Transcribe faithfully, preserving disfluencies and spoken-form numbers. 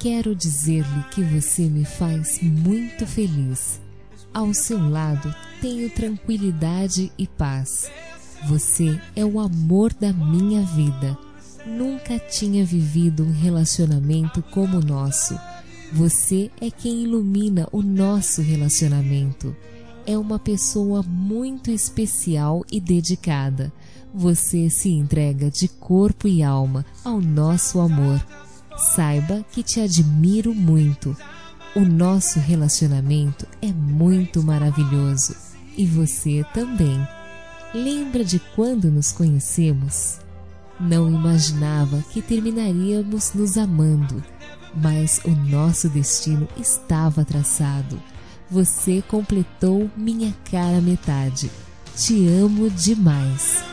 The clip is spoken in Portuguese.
Quero dizer-lhe que você me faz muito feliz. Ao seu lado tenho tranquilidade e paz. Você é o amor da minha vida. Nunca tinha vivido um relacionamento como o nosso. Você é quem ilumina o nosso relacionamento. É uma pessoa muito especial e dedicada. Você se entrega de corpo e alma ao nosso amor. Saiba que te admiro muito. O nosso relacionamento é muito maravilhoso. E você também. Lembra de quando nos conhecemos? Não imaginava que terminaríamos nos amando, mas o nosso destino estava traçado. Você completou minha cara metade. Te amo demais.